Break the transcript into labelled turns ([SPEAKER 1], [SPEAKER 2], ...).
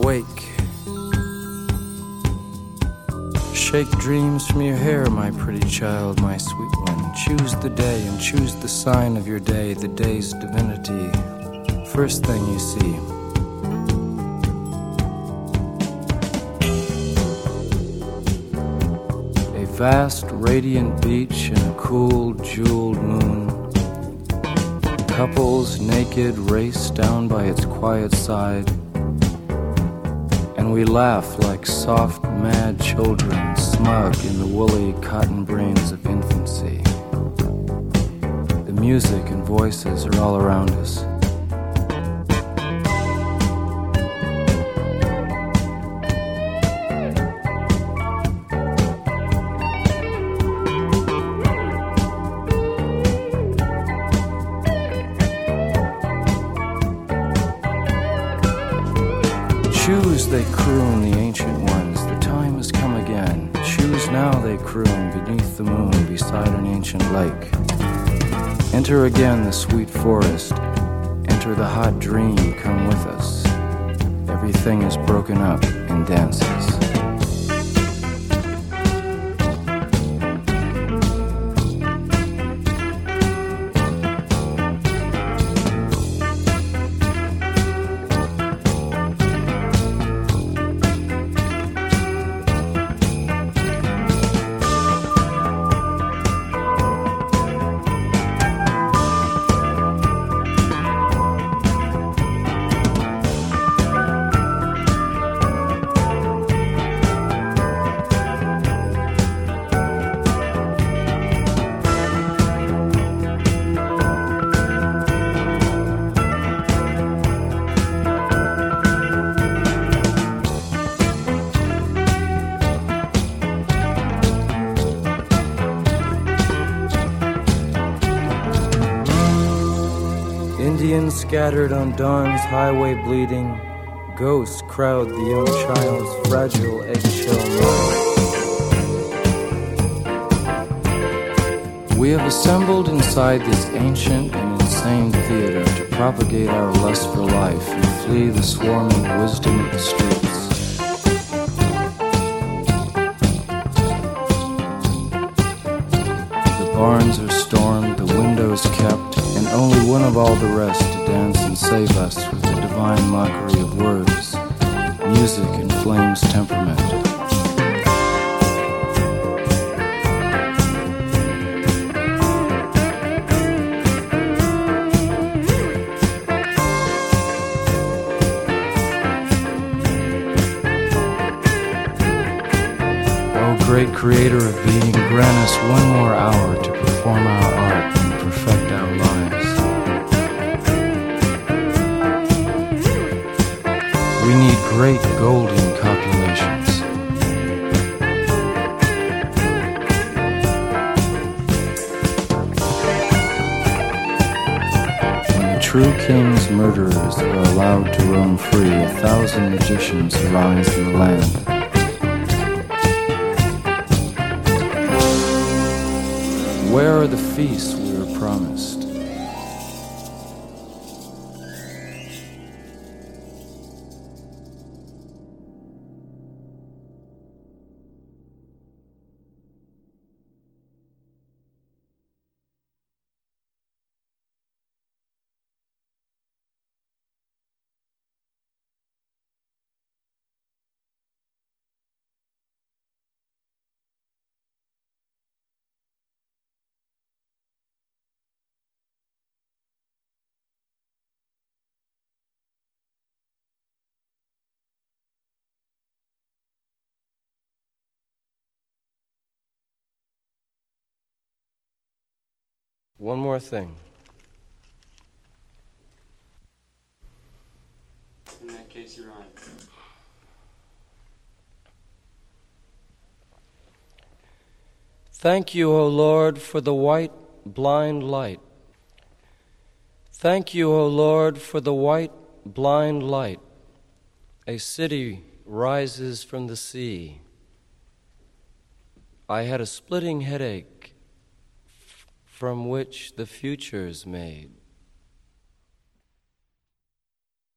[SPEAKER 1] awake. Shake dreams from your hair, my pretty child, my sweet one. Choose the day and choose the sign of your day, the day's divinity. First thing you see. A vast, radiant beach and a cool, jeweled moon. Couples naked race down by its quiet side. And we laugh like soft, mad children, smug in the woolly cotton brains of infancy. The music and voices are all around us. Choose, they croon, the ancient ones, the time has come again. Choose now, they croon, beneath the moon, beside an ancient lake. Enter again the sweet forest, enter the hot dream, come with us. Everything is broken up in dances. Indians scattered on dawn's highway bleeding, ghosts crowd the young child's fragile eggshell mind. We have assembled inside this ancient and insane theater to propagate our lust for life and flee the swarming wisdom of the streets. The barns are stormed, the windows kept, and only one of all the rest to dance and save us with the divine mockery of words, music and flame's temperament. Oh, great creator of being, grant us one more hour to perform our art and perfect our lives. We need great golden copulations. When the true king's murderers are allowed to roam free, 1,000 magicians arise in the land. Where are the feasts we were promised? One more thing.
[SPEAKER 2] In that case, you're on.
[SPEAKER 1] Thank you, O Lord, for the white, blind light. Thank you, O Lord, for the white, blind light. A city rises from the sea. I had a splitting headache from which the future's made.